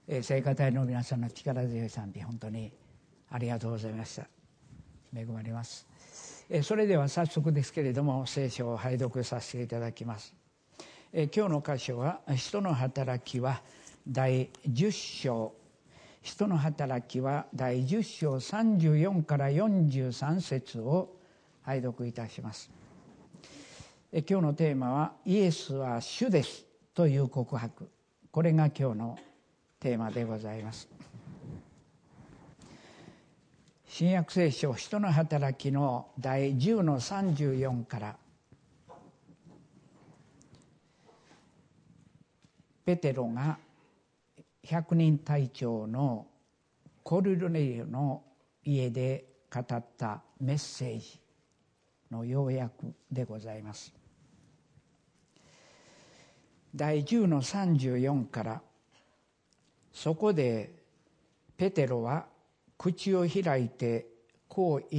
聖歌隊の皆さんの力強い賛美、本当にありがとうございました。恵まれます。それでは早速ですけれども、聖書を拝読させていただきます。今日の箇所は使徒の働きは第10章、使徒の働きは第10章34から43節を拝読いたします。今日のテーマはイエスは主ですという告白、これが今日のテーマでございます。新約聖書使徒の働きの第10の34から、ペテロが百人隊長のコルネリオの家で語ったメッセージの要約でございます。第10の34から、そこでペテロは口を開いてこう言った。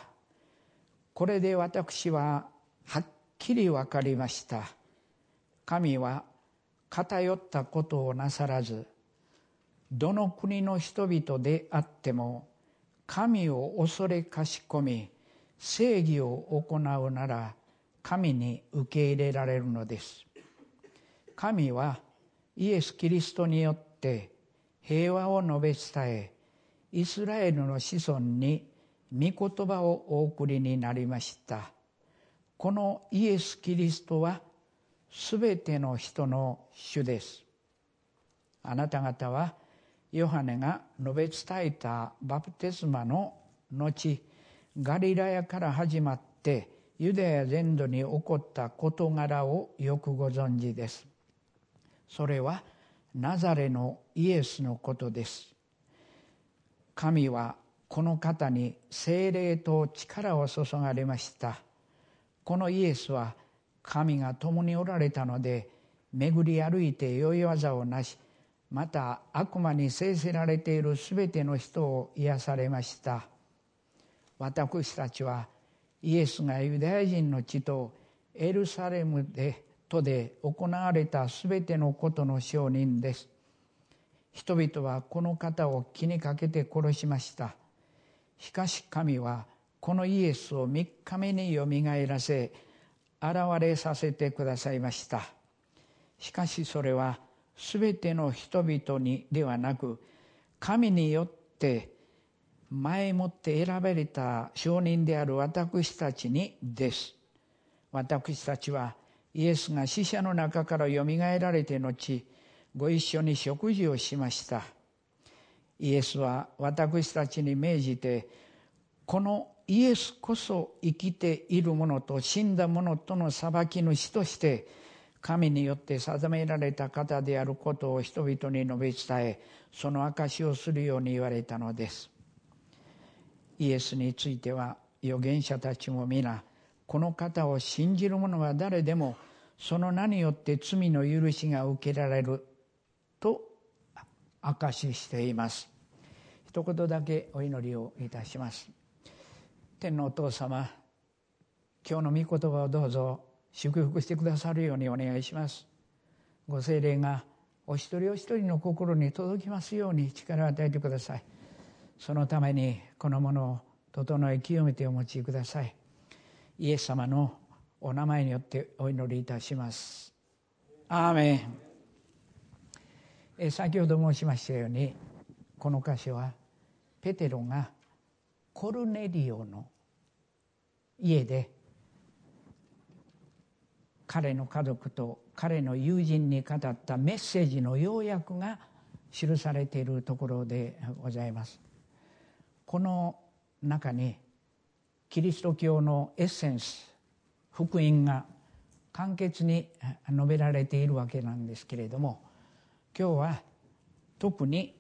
これで私ははっきり分かりました。神は偏ったことをなさらず、どの国の人々であっても神を恐れかしこみ正義を行うなら神に受け入れられるのです。神はイエス・キリストによって平和を述べ伝え、イスラエルの子孫に御言葉をお送りになりました。このイエス・キリストはすべての人の主です。あなた方はヨハネが述べ伝えたバプテスマの後、ガリラヤから始まってユダヤ全土に起こった事柄をよくご存知です。それはナザレのイエスのことです。神はこの方に聖霊と力を注がれました。このイエスは神が共におられたので、巡り歩いて良い技をなし、また悪魔に制せられているすべての人を癒されました。私たちはイエスがユダヤ人の地とエルサレムで行われたすべてのことの証人です。人々はこの方を気にかけて殺しました。しかし神はこのイエスを3日目によみがえらせ、現れさせてくださいました。しかしそれはすべての人々にではなく、神によって前もって選ばれた証人である私たちにです。私たちはイエスが死者の中からよみがえられて後、ご一緒に食事をしました。イエスは私たちに命じて、このイエスこそ生きている者と死んだ者との裁き主として、神によって定められた方であることを人々に述べ伝え、その証しをするように言われたのです。イエスについては預言者たちも皆、この方を信じる者は誰でもその名によって罪の許しが受けられると証ししています。一言だけお祈りをいたします。天のお父様、今日の御言葉をどうぞ祝福してくださるようにお願いします。ご聖霊がお一人お一人の心に届きますように力を与えてください。そのためにこのものを整え清めてお持ちください。イエス様のお名前によってお祈りいたします。アーメン。先ほど申しましたように、この箇所はペテロがコルネリオの家で彼の家族と彼の友人に語ったメッセージの要約が記されているところでございます。この中にキリスト教のエッセンス、福音が簡潔に述べられているわけなんですけれども、今日は特に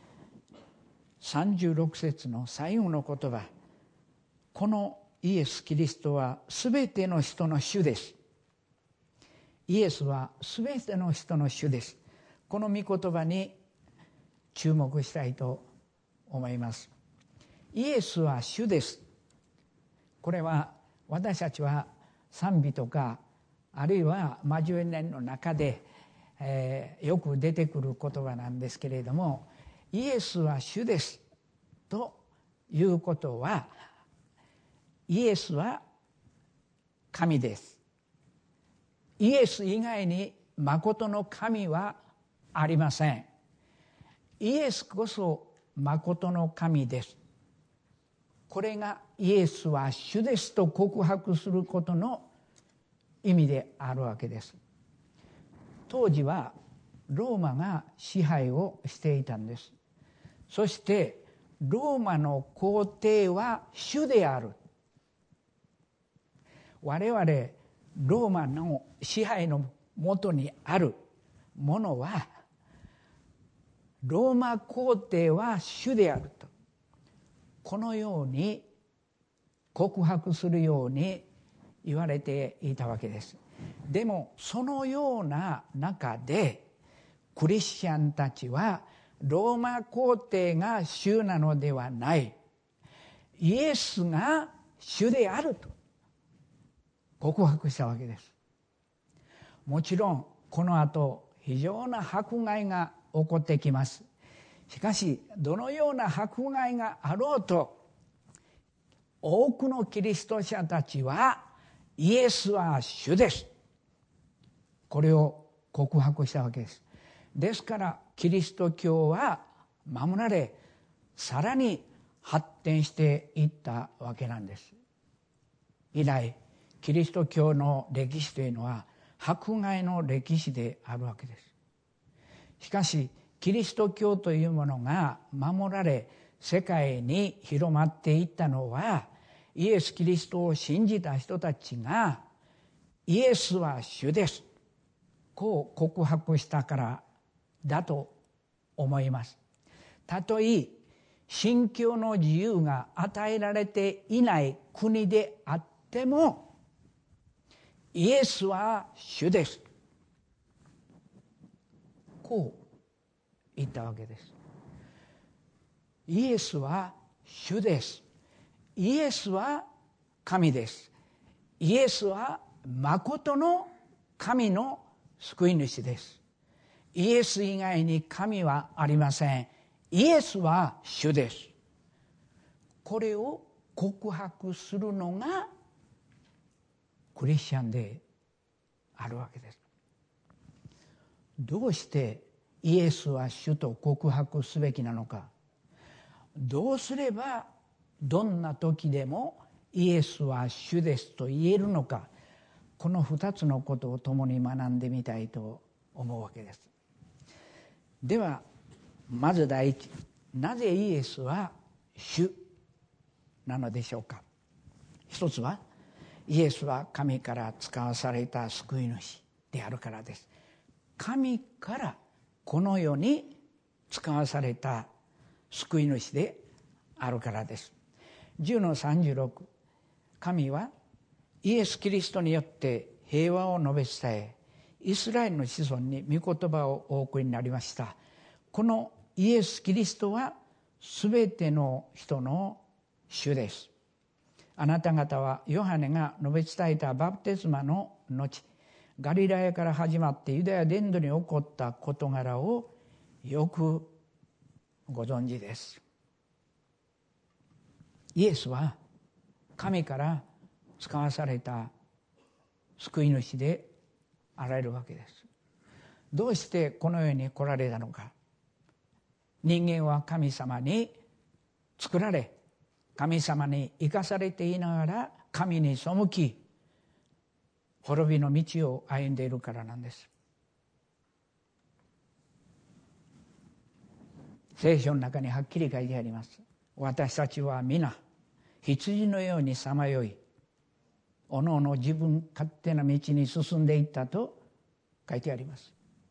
36節の最後の言葉、このイエス・キリストはすべての人の主です。イエスはすべての人の主です。この御言葉に注目したいと思います。イエスは主です。これは私たちは賛美とかあるいは交わりの中でよく出てくる言葉なんですけれども、イエスは主ですということは、イエスは神です。イエス以外に真の神はありません。イエスこそ真の神です。これがイエスは主ですと告白することの意味であるわけです。当時はローマが支配をしていたんです。そしてローマの皇帝は主である。我々ローマの支配のもとにあるものは、ローマ皇帝は主であると、このように告白するように言われていたわけです。でもそのような中でクリスチャンたちは、ローマ皇帝が主なのではない、イエスが主であると告白したわけです。もちろんこの後非常な迫害が起こってきます。しかしどのような迫害があろうと、多くのキリスト者たちはイエスは主です、これを告白したわけです。ですからキリスト教は守られ、さらに発展していったわけなんです。以来キリスト教の歴史というのは迫害の歴史であるわけです。しかしキリスト教というものが守られ、世界に広まっていったのは、イエス・キリストを信じた人たちがイエスは主ですこう告白したからだと思います。たとえ信教の自由が与えられていない国であっても、イエスは主です、こう言ったわけです。イエスは主です。イエスは神です。イエスは真の神の救い主です。イエス以外に神はありません。イエスは主です。これを告白するのがクリスチャンであるわけです。どうしてイエスは主と告白すべきなのか、どうすればどんな時でもイエスは主ですと言えるのか、この2つのことを共に学んでみたいと思うわけです。ではまず第一、なぜイエスは主なのでしょうか。一つはイエスは神から使わされた救い主であるからです。神からこの世に使わされた救い主であるからです。10-36、神はイエス・キリストによって平和を述べ伝え、イスラエルの子孫に御言葉をお送りになりました。このイエス・キリストはすべての人の主です。あなた方はヨハネが述べ伝えたバプテスマの後、ガリラヤから始まってユダヤ全土に起こった事柄をよくご存知です。イエスは神から使わされた救い主であられるわけです。どうしてこの世に来られたのか。人間は神様に作られ、神様に生かされていながら神に背き、滅びの道を歩んでいるからなんです。聖書の中にはっきり書いてあります。私たちは皆羊のようにさまよい、おのおの自分勝手な道に進んでいったと書いてあります。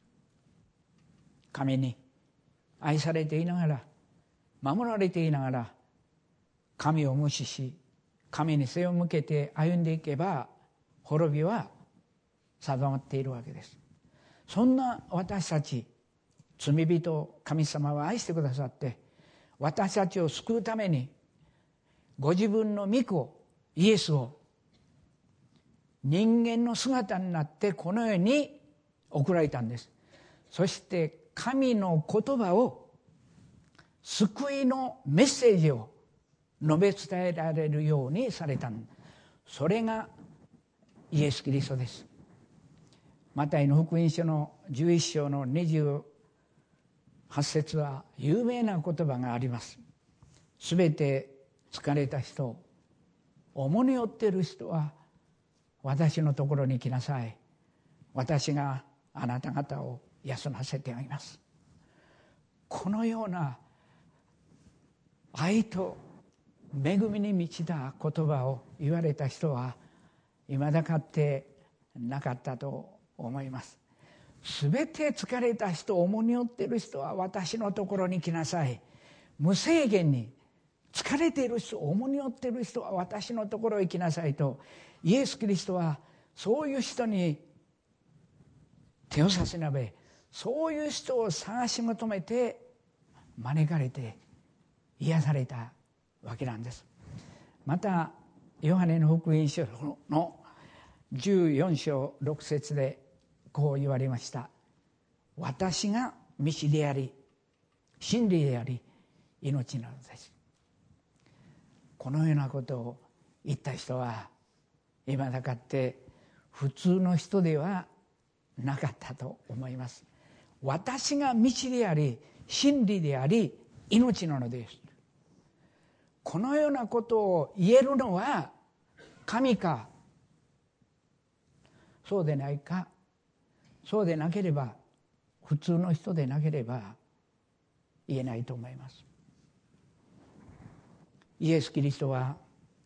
神に愛されていながら、守られていながら、神を無視し、神に背を向けて歩んでいけば、滅びは定まっているわけです。そんな私たち、罪人を神様は愛してくださって、私たちを救うために、ご自分の御子、イエスを、人間の姿になってこの世に送られたんです。 そして神の言葉を、救いのメッセージを述べ伝えられるようにされた。それがイエス・キリストです。マタイの福音書の11章の28節は有名な言葉があります。すべて疲れた人、重荷を負っている人は私のところに来なさい。私があなた方を休ませてあげます。このような愛と恵みに満ちた言葉を言われた人は未だかってなかったと思います。すべて疲れた人、重荷を負っている人は私のところに来なさい。無制限に、疲れている人、重荷を負っている人は私のところへ来なさいと、イエス・キリストはそういう人に手を差し伸べ、そういう人を探し求めて招かれて癒されたわけなんです。またヨハネの福音書の14章6節でこう言われました。私が道であり真理であり命なのです。このようなことを言った人は今だかって普通の人ではなかったと思います。私が道であり真理であり命なのです。このようなことを言えるのは神か、そうでないか、そうでなければ、普通の人でなければ言えないと思います。イエス・キリストは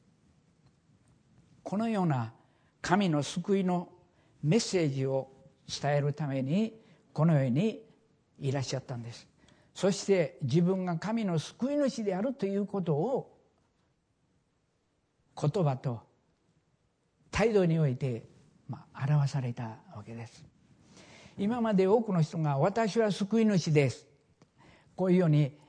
このような神の救いのメッセージを伝えるためにこの世にいらっしゃったんです。そして自分が神の救い主であるということを言葉と態度において表されたわけです。今まで多くの人が私は救い主ですこういうように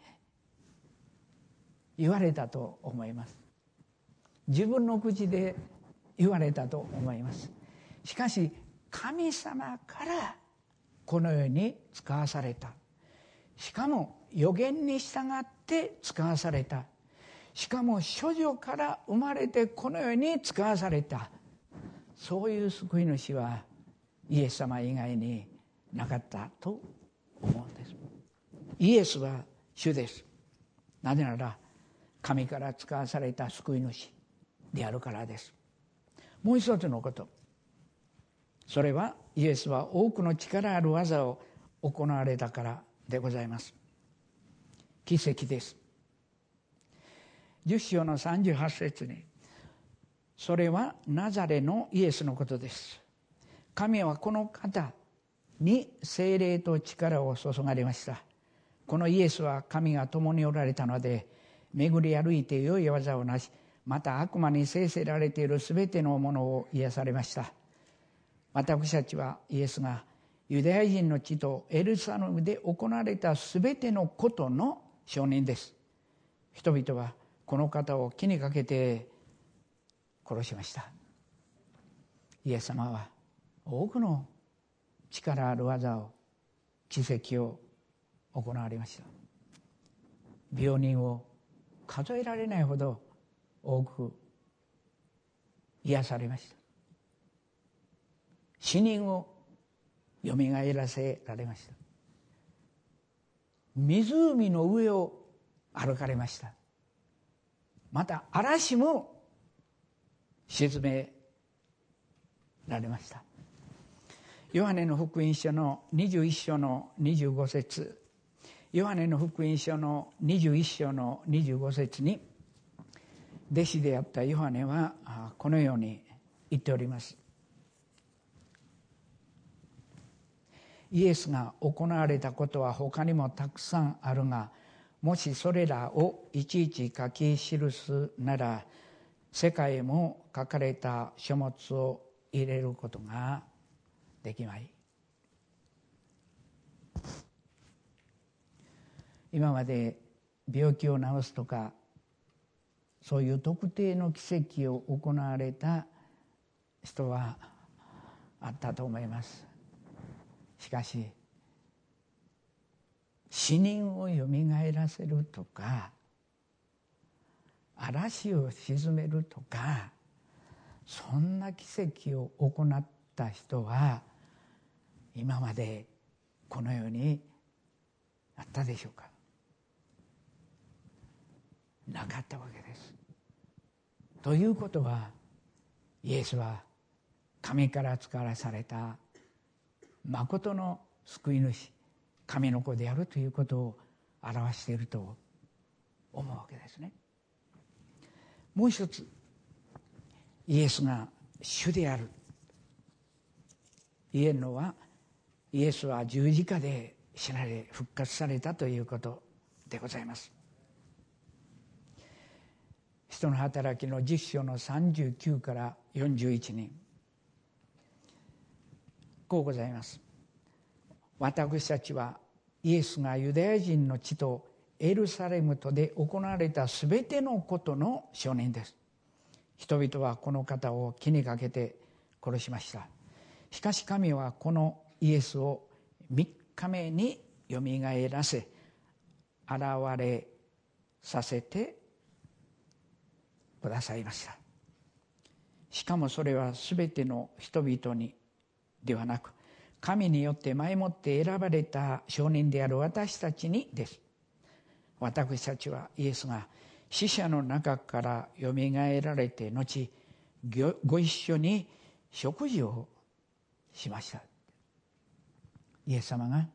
言われたと思います。自分の口で言われたと思います。しかし神様からこのように使わされた。しかも預言に従って使わされた。しかも処女から生まれてこの世に使わされた。そういう救い主はイエス様以外になかったと思うんです。イエスは主です。なぜなら神から使わされた救い主であるからです。もう一つのこと、それはイエスは多くの力ある技を行われたからでございます。奇跡です。10章の38節に、それはナザレのイエスのことです。神はこの方に聖霊と力を注がれました。このイエスは神が共におられたので、巡り歩いて良い技をなし、また悪魔に制せられているすべてのものを癒されました。私たちはイエスがユダヤ人の地とエルサレムで行われたすべてのことの証人です。人々はこの方を木にかけて殺しました。イエス様は多くの力ある技を、奇跡を行われました。病人を数えられないほど多く癒されました。死人をよみがえらせられました。湖の上を歩かれました。また嵐も沈められました。ヨハネの福音書の21章の25節、ヨハネの福音書の21章の25節に、弟子であったヨハネはこのように言っております。イエスが行われたことは他にもたくさんあるが、もしそれらをいちいち書き記すなら、世界も書かれた書物を入れることができまい。今まで病気を治すとか、そういう特定の奇跡を行われた人はあったと思います。しかし死人をよみがえらせるとか、嵐を鎮めるとか、そんな奇跡を行った人は今までこの世にあったでしょうか。なかったわけです。ということは、イエスは神から使わされた誠の救い主、神の子であるということを表していると思うわけですね。もう一つ、イエスが主である言えるのは、イエスは十字架で死なれ復活されたということでございます。使徒の働きの10章の39から41にこうございます。私たちはイエスがユダヤ人の地とエルサレムとで行われたすべてのことの証人です。人々はこの方を木にかけて殺しました。しかし神はこのイエスを3日目によみがえらせ、現れさせてくださいました。しかもそれはすべての人々にではなく、神によって前もって選ばれた証人である私たちにです。私たちはイエスが死者の中からよみがえられて後、ご一緒に食事をしました。イエス様が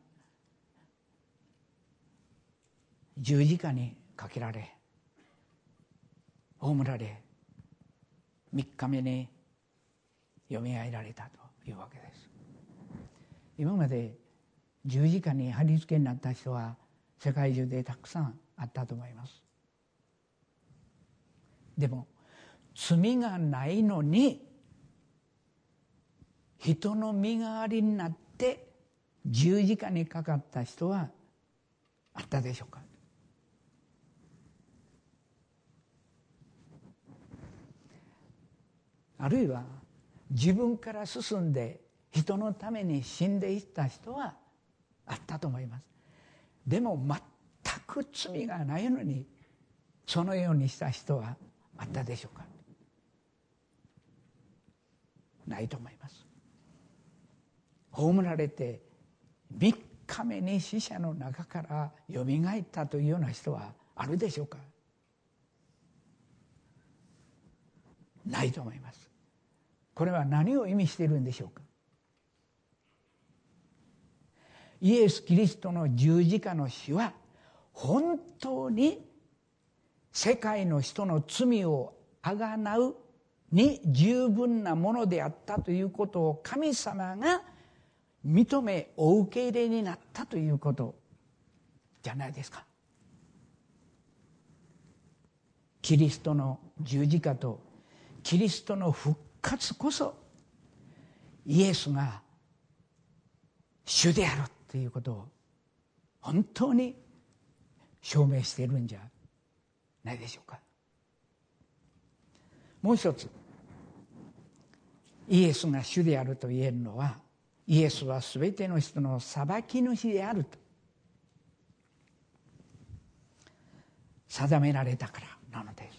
十字架にかけられ、葬られ、3日目によみがえられたというわけです。今まで十字架に貼り付けになった人は世界中でたくさんあったと思います。でも罪がないのに人の身代わりになって十字架にかかった人はあったでしょうか。あるいは自分から進んで人のために死んでいった人はあったと思います。でも全く罪がないのにそのようにした人はあったでしょうか。ないと思います。葬られて3日目に死者の中からよみがえったというような人はあるでしょうか。ないと思います。これは何を意味しているんでしょうか。イエス・キリストの十字架の死は本当に世界の人の罪をあがなうに十分なものであったということを神様が認めお受け入れになったということじゃないですか。キリストの十字架とキリストの復活こそイエスが主であるということを本当に証明しているんじゃないでしょうか。もう一つ、イエスが主であると言えるのは、イエスはすべての人の裁き主であると定められたからなのです。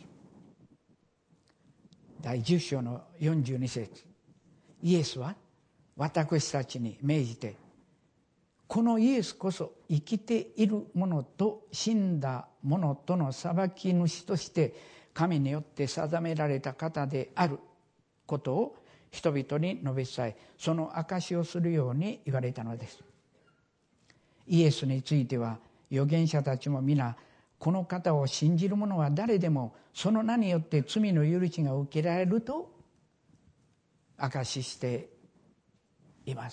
第10章の42節、イエスは私たちに命じて、このイエスこそ生きている者と死んだ者との裁き主として神によって定められた方であることを人々に述べ伝え、その証しをするように言われたのです。イエスについては預言者たちも皆、この方を信じる者は誰でもその名によって罪の許しが受けられると証ししています。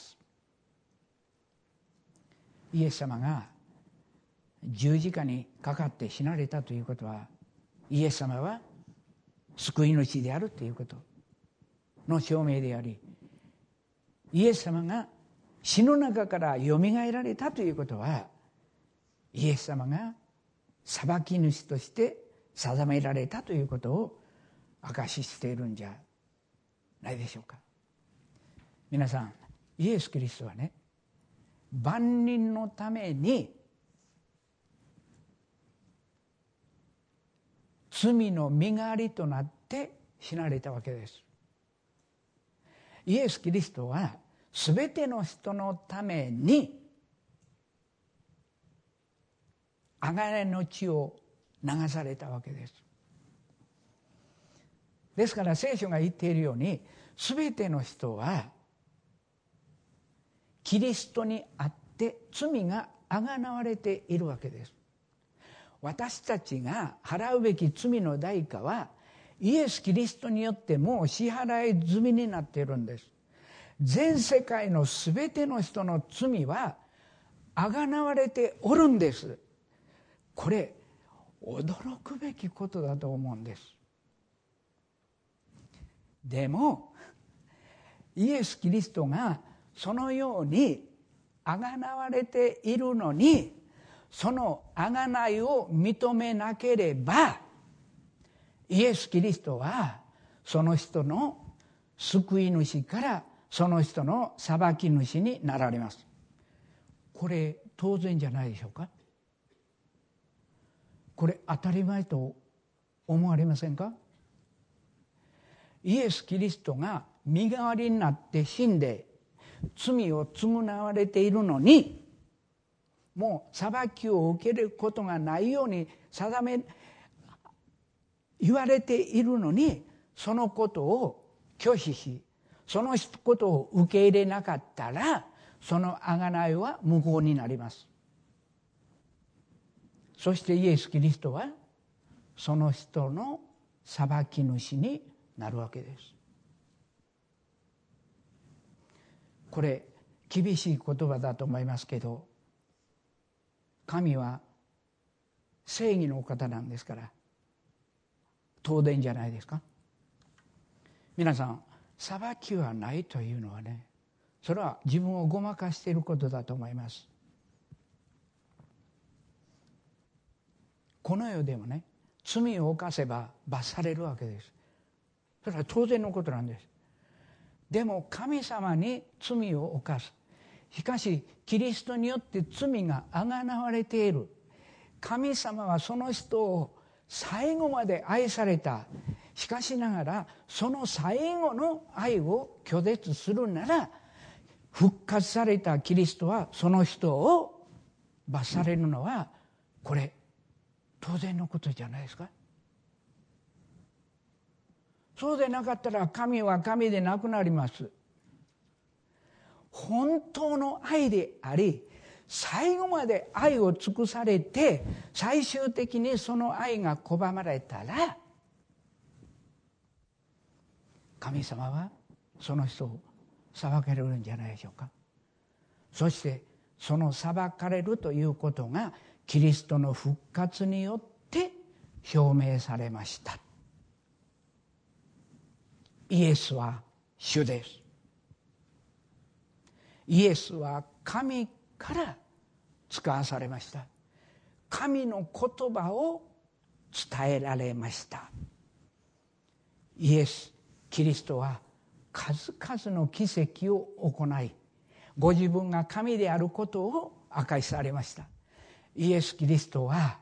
イエス様が十字架にかかって死なれたということは、イエス様は救い主であるということの証明であり、イエス様が死の中からよみがえられたということは、イエス様が裁き主として定められたということを証ししているんじゃないでしょうか。皆さん、イエス・キリストはね、万人のために罪の身代わりとなって死なれたわけです。イエス・キリストはすべての人のために贖いの血を流されたわけです。ですから聖書が言っているように、すべての人はキリストにあって罪が贖われているわけです。私たちが払うべき罪の代価はイエス・キリストによってもう支払い済みになっているんです。全世界のすべての人の罪は贖われておるんです。これ驚くべきことだと思うんです。でもイエス・キリストがそのように贖われているのに、その贖いを認めなければ、イエス・キリストはその人の救い主からその人の裁き主になられます。これ当然じゃないでしょうか。これ当たり前と思われませんか。イエス・キリストが身代わりになって死んで罪を償われているのに、もう裁きを受けることがないように言われているのに、そのことを拒否し、そのことを受け入れなかったら、その贖いは無効になります。そしてイエス・キリストはその人の裁き主になるわけです。これ厳しい言葉だと思いますけど、神は正義のお方なんですから当然じゃないですか。皆さん、裁きはないというのはね、それは自分をごまかしていることだと思います。この世でもね、罪を犯せば罰されるわけです。それは当然のことなんです。でも神様に罪を犯す。しかしキリストによって罪が贖われている。神様はその人を最後まで愛された。しかしながらその最後の愛を拒絶するなら、復活されたキリストはその人を罰されるのは、これ当然のことじゃないですか。そうでなかったら神は神でなくなります。本当の愛であり、最後まで愛を尽くされて、最終的にその愛が拒まれたら、神様はその人を裁かれるんじゃないでしょうか。そしてその裁かれるということがキリストの復活によって表明されました。イエスは主です。イエスは神から使わされました。神の言葉を伝えられました。イエス・キリストは数々の奇跡を行い、ご自分が神であることを証しされました。イエス・キリストは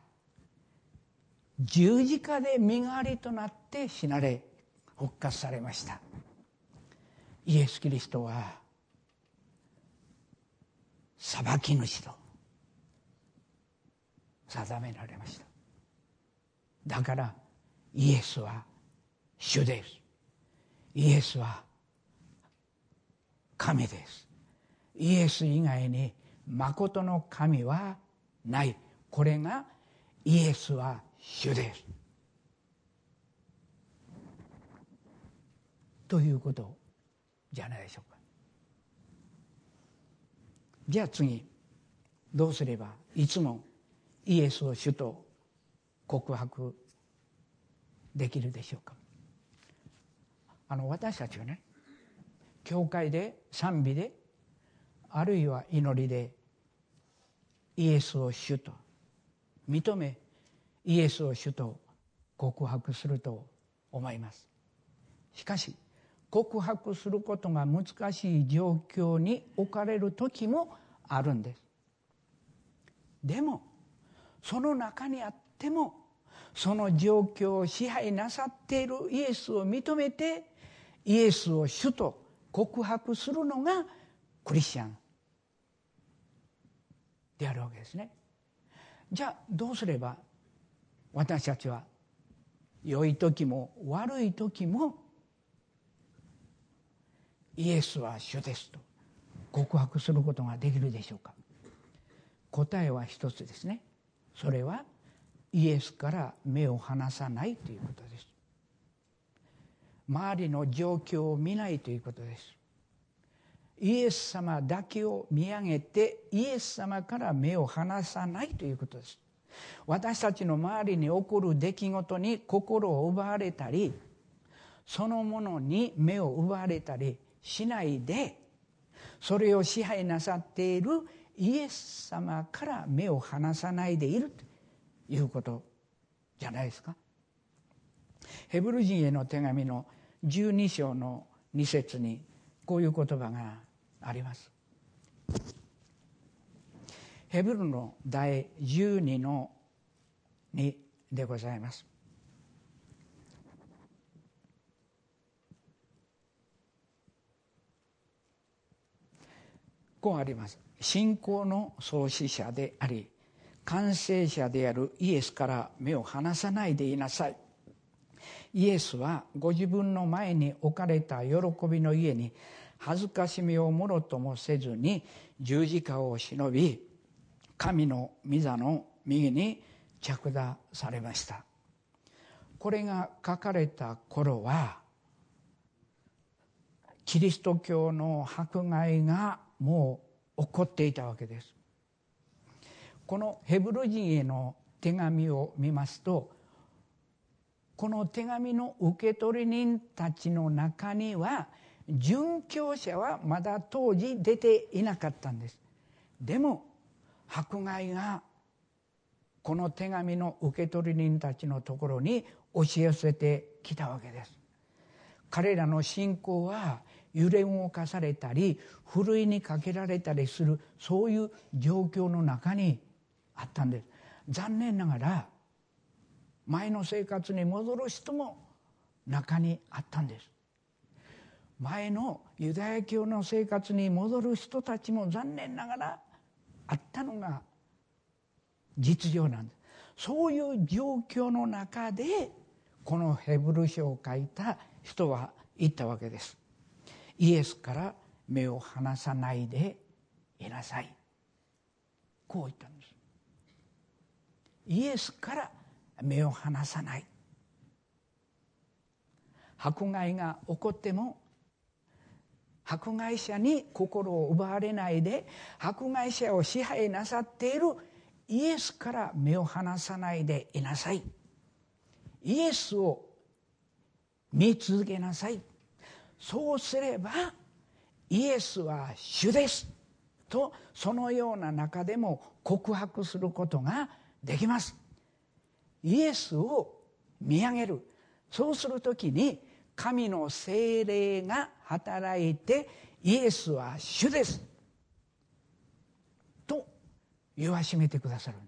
十字架で身代わりとなって死なれ復活されました。イエス・キリストは裁き主と定められました。だからイエスは主です。イエスは神です。イエス以外に誠の神はない。これがイエスは主です。ということじゃないでしょうか。じゃあ次、どうすればいつもイエスを主と告白できるでしょうか。私たちはね、教会で賛美で、あるいは祈りでイエスを主と認め、イエスを主と告白すると思います。しかし告白することが難しい状況に置かれる時もあるんです。でもその中にあっても、 その状況を支配なさっているイエスを認めて、イエスを主と告白するのがクリスチャンであるわけですね。じゃあどうすれば私たちは良い時も悪い時もイエスは主ですと告白することができるでしょうか。答えは一つですね。それはイエスから目を離さないということです。周りの状況を見ないということです。イエス様だけを見上げてイエス様から目を離さないということです。私たちの周りに起こる出来事に心を奪われたり、そのものに目を奪われたりしないで、それを支配なさっているイエス様から目を離さないでいるということじゃないですか。ヘブル人への手紙の12章の2節にこういう言葉があります。ヘブルの第12の2でございます。こうあります。信仰の創始者であり完成者であるイエスから目を離さないでいなさい。イエスはご自分の前に置かれた喜びの家に恥ずかしみをもろともせずに十字架を忍び、神の御座の右に着座されました。これが書かれた頃はキリスト教の迫害がもう起こっていたわけです。このヘブル人への手紙を見ますと、この手紙の受け取り人たちの中には殉教者はまだ当時出ていなかったんです。でも迫害がこの手紙の受け取り人たちのところに押し寄せてきたわけです。彼らの信仰は揺れ動かされたりふるいにかけられたりする、そういう状況の中にあったんです。残念ながら前の生活に戻る人も中にあったんです。前のユダヤ教の生活に戻る人たちも残念ながらあったのが実情なんです。そういう状況の中でこのヘブル書を書いた人は言ったわけです。イエスから目を離さないでいなさい。こう言ったんです。イエスから目を離さない。迫害が起こっても迫害者に心を奪われないで、迫害者を支配なさっているイエスから目を離さないでいなさい。イエスを見続けなさい。そうすればイエスは主ですと、そのような中でも告白することができます。イエスを見上げる。そうするときに神の聖霊が働いてイエスは主ですと言わしめてくださるんです。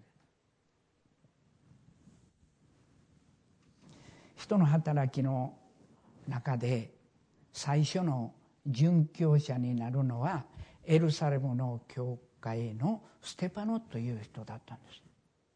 人の働きの中で最初の殉教者になるのはエルサレムの教会のステパノという人だったんです。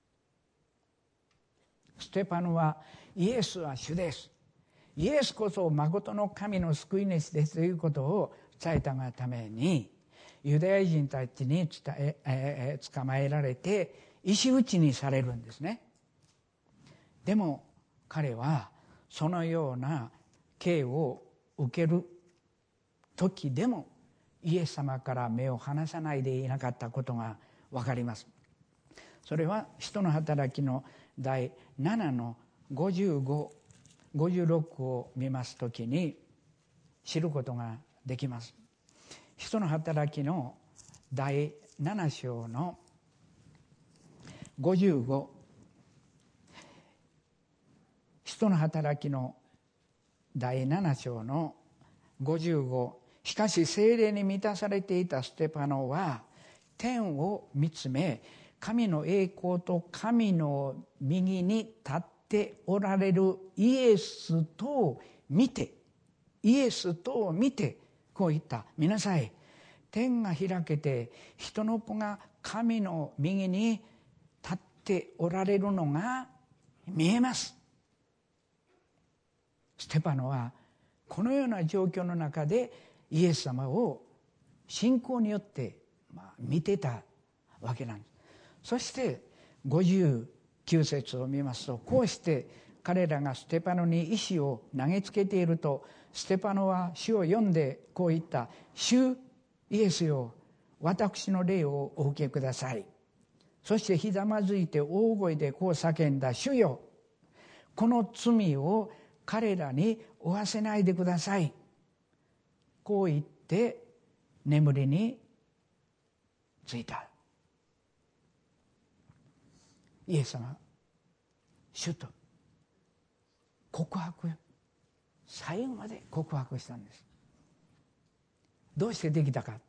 ステパノはイエスは主です、イエスこそ誠の神の救い主ですということを伝えたがためにユダヤ人たちに捕まえられて石打ちにされるんですね。でも彼はそのような刑を受ける時でもイエス様から目を離さないでいなかったことが分かります。それは使徒の働きの第7の55、56を見ますときに知ることができます。使徒の働きの第7章の55、使徒の働きの第7章の55、しかし聖霊に満たされていたステパノは天を見つめ、神の栄光と神の右に立っっておられるイエスと見てこう言った。見なさい、天が開けて人の子が神の右に立っておられるのが見えます。ステパノはこのような状況の中でイエス様を信仰によって見てたわけなんです。そして59節を見ますと、こうして彼らがステパノに石を投げつけていると、ステパノは主を呼んでこう言った。主イエスよ、私の霊をお受けください。そしてひざまずいて大声でこう叫んだ。主よ、この罪を彼らに負わせないでください。こう言って眠りについた。イエス様、主と告白、最後まで告白したんです。どうしてできたか。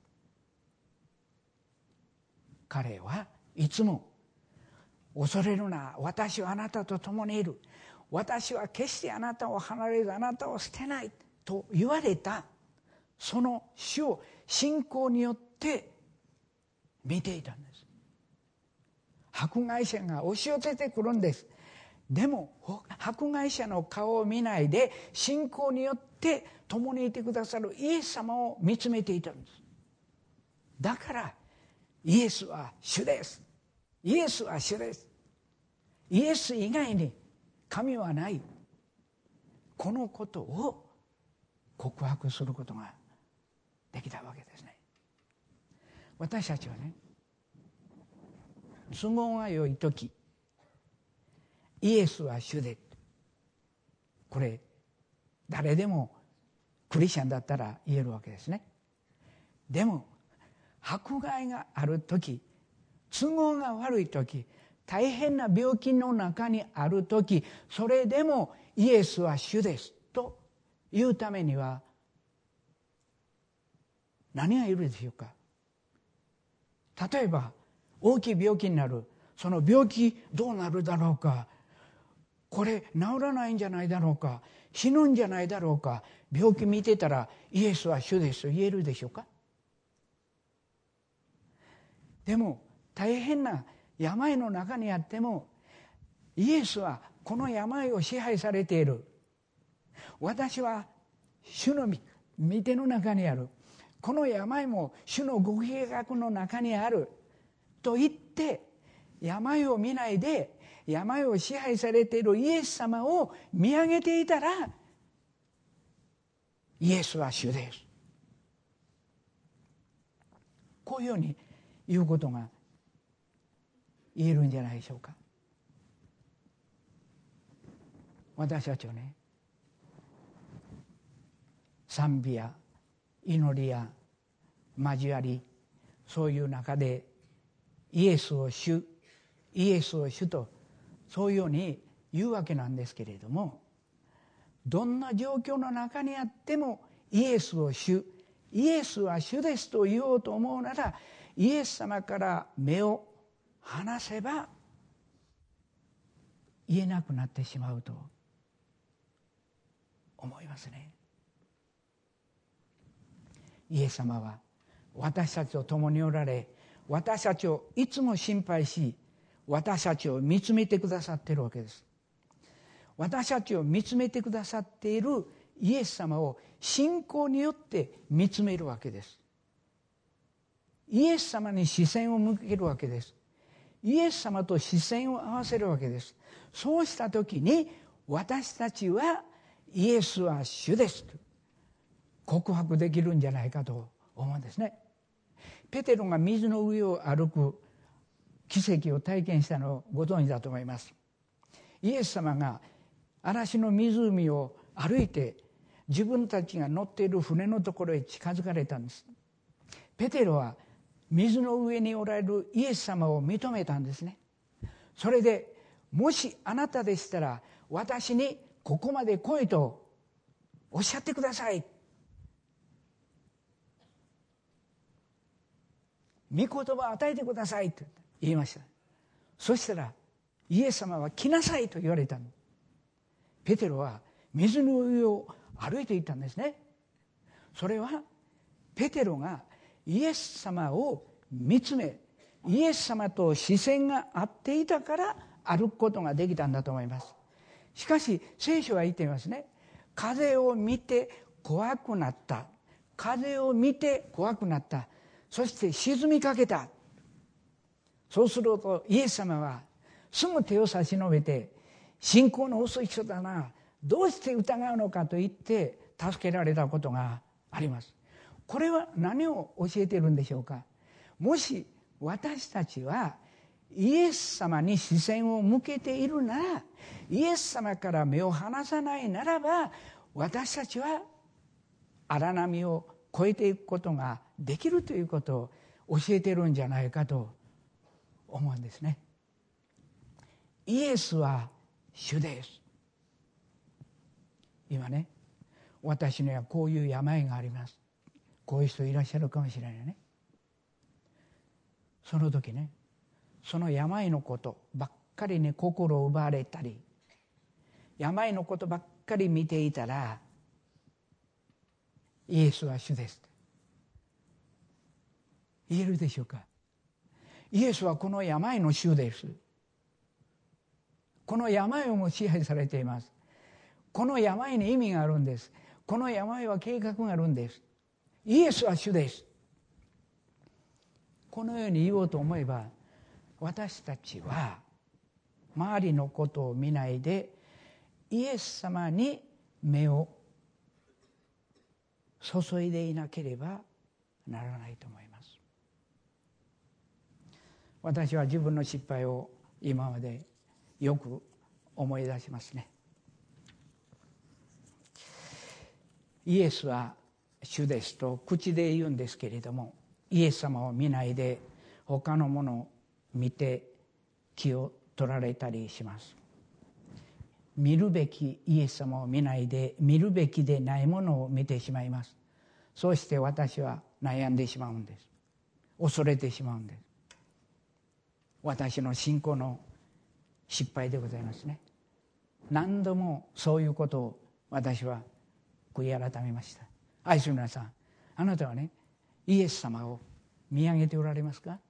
彼はいつも恐れるな、私はあなたと共にいる、私は決してあなたを離れずあなたを捨てないと言われたその主を信仰によって見ていたんです。迫害者が押し寄せてくるんです。でも迫害者の顔を見ないで信仰によって共にいてくださるイエス様を見つめていたんです。だからイエスは主です、イエスは主です、イエス以外に神はない、このことを告白することができたわけですね。私たちはね、都合が良いときイエスは主で、これ誰でもクリスチャンだったら言えるわけですね。でも迫害があるとき、都合が悪いとき、大変な病気の中にあるとき、それでもイエスは主ですというためには何がいるでしょうか。例えば大きい病気になる、その病気どうなるだろうか、これ治らないんじゃないだろうか、死ぬんじゃないだろうか、病気見てたらイエスは主ですと言えるでしょうか。でも大変な病の中にあってもイエスはこの病を支配されている、私は主の御手の中にある、この病も主のご計画の中にあると言って病を見ないで病を支配されているイエス様を見上げていたら、イエスは主です、こういうように言うことが言えるんじゃないでしょうか。私たちはね、賛美や祈りや交わり、そういう中でイエスを主、イエスを主とそういうように言うわけなんですけれども、どんな状況の中にあってもイエスを主、イエスは主ですと言おうと思うなら、イエス様から目を離せば言えなくなってしまうと思いますね。イエス様は私たちと共におられ、私たちをいつも心配し、私たちを見つめてくださっているわけです。私たちを見つめてくださっているイエス様を信仰によって見つめるわけです。イエス様に視線を向けるわけです。イエス様と視線を合わせるわけです。そうした時に私たちはイエスは主ですと告白できるんじゃないかと思うんですね。ペテロが水の上を歩く奇跡を体験したのをご存知だと思います。イエス様が嵐の湖を歩いて自分たちが乗っている船のところへ近づかれたんです。ペテロは水の上におられるイエス様を認めたんですね。それで、もしあなたでしたら私にここまで来いとおっしゃってください、御言葉を与えてくださいと言いました。そしたらイエス様は来なさいと言われたの。 ペテロは水の上を歩いていったんですね。それはペテロがイエス様を見つめ、イエス様と視線が合っていたから歩くことができたんだと思います。しかし聖書は言っていますね。風を見て怖くなった。風を見て怖くなった。そして沈みかけた。そうするとイエス様はすぐ手を差し伸べて、信仰の遅い人だな、どうして疑うのかと言って助けられたことがあります。これは何を教えているんでしょうか。もし私たちはイエス様に視線を向けているなら、イエス様から目を離さないならば、私たちは荒波を越えていくことができるということを教えているんじゃないかと思うんですね。イエスは主です。今ね、私にはこういう病があります。こういう人いらっしゃるかもしれないね。その時ね、その病のことばっかりに心を奪われたり、病のことばっかり見ていたら、イエスは主です言えるでしょうか。イエスはこの病の主です。この病をも支配されています。この病に意味があるんです。この病は計画があるんです。イエスは主です。このように言おうと思えば、私たちは周りのことを見ないでイエス様に目を注いでいなければならないと思います。私は自分の失敗を今までよく思い出しますね。イエスは主ですと口で言うんですけれども、イエス様を見ないで他のものを見て気を取られたりします。見るべきイエス様を見ないで見るべきでないものを見てしまいます。そうして私は悩んでしまうんです。恐れてしまうんです。私の信仰の失敗でございますね。何度もそういうことを私は悔い改めました。愛する皆さん、あなたはね、イエス様を見上げておられますか？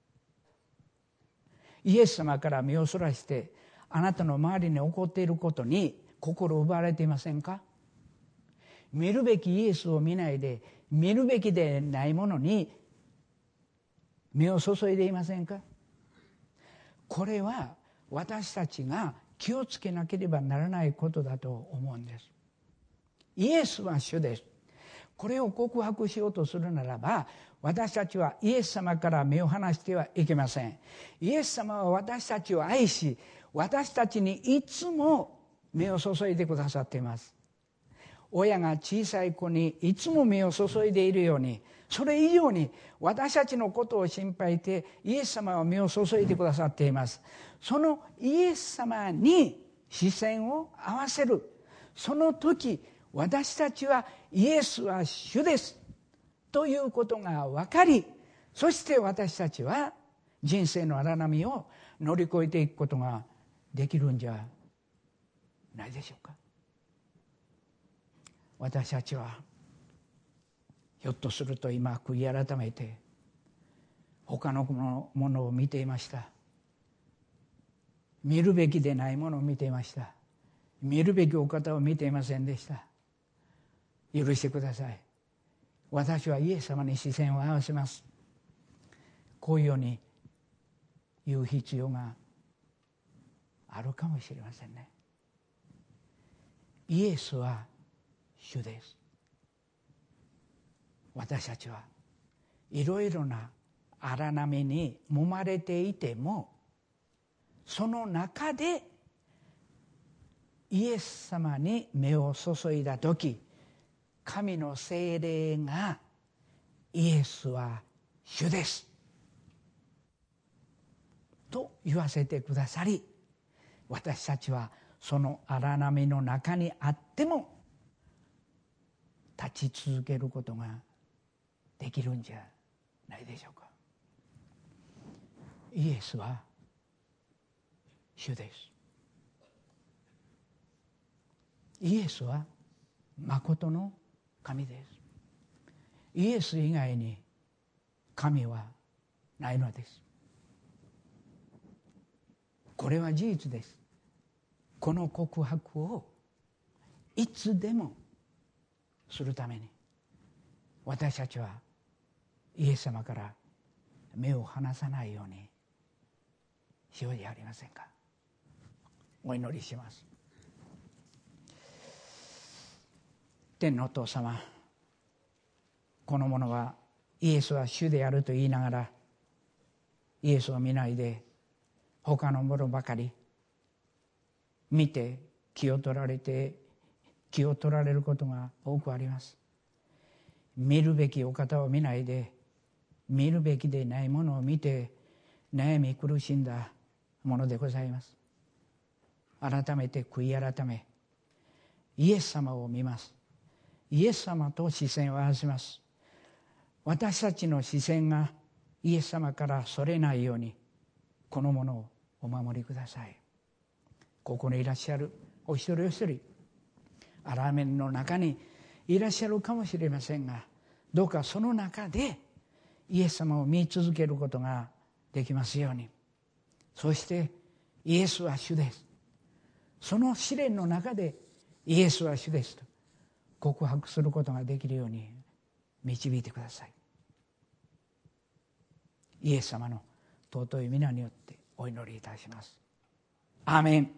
イエス様から目をそらしてあなたの周りに起こっていることに心を奪われていませんか？見るべきイエスを見ないで見るべきでないものに目を注いでいませんか？これは私たちが気をつけなければならないことだと思うんです。イエスは主です。これを告白しようとするならば、私たちはイエス様から目を離してはいけません。イエス様は私たちを愛し、私たちにいつも目を注いでくださっています。親が小さい子にいつも目を注いでいるように、それ以上に私たちのことを心配してイエス様は目を注いでくださっています。そのイエス様に視線を合わせる、その時私たちはイエスは主ですということが分かり、そして私たちは人生の荒波を乗り越えていくことができるんじゃないでしょうか。私たちはひょっとすると今悔い改めて他のものを見ていました。見るべきでないものを見ていました。見るべきお方を見ていませんでした。許してください。私はイエス様に視線を合わせます。こういうように言う必要があるかもしれませんね。イエスは主です。私たちはいろいろな荒波に揉まれていても、その中でイエス様に目を注いだとき、神の聖霊がイエスは主ですと言わせてくださり、私たちはその荒波の中にあっても立ち続けることができるんじゃないでしょうか。イエスは主です。 イエスは誠の神です。イエス以外に神はないのです。これは事実です。この告白をいつでもするために私たちはイエス様から目を離さないようにしようじゃありませんか。お祈りします。天のお父様、この者はイエスは主であると言いながらイエスを見ないで他のものばかり見て気を取られることが多くあります。見るべきお方を見ないで見るべきでないものを見て悩み苦しんだものでございます。改めて悔い改めイエス様を見ます。イエス様と視線を合わせます。私たちの視線がイエス様からそれないようにこのものをお守りください。ここにいらっしゃるお一人お一人アラーメンの中にいらっしゃるかもしれませんが、どうかその中でイエス様を見続けることができますように。そしてイエスは主です、その試練の中でイエスは主ですと告白することができるように導いてください。イエス様の尊い皆によってお祈りいたします。アーメン。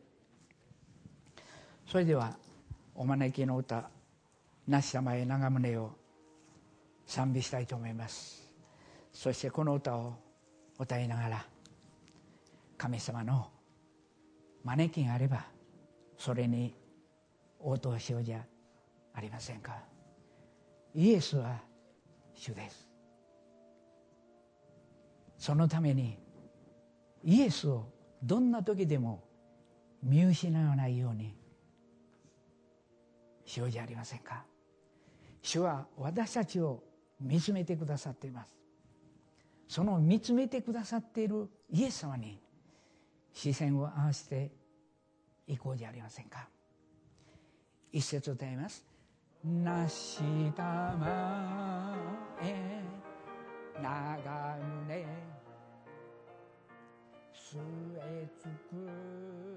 それではお招きの歌、なし様へ長宗を賛美したいと思います。そしてこの歌を歌いながら神様の招きがあればそれに応答しようじゃありませんか。イエスは主です。そのためにイエスをどんな時でも見失わないようにしようじゃありませんか。主は私たちを見つめてくださっています。その見つめてくださっているイエス様に視線を合わせていこうじゃありませんか。一節歌います。なしたまえ長宗据えつく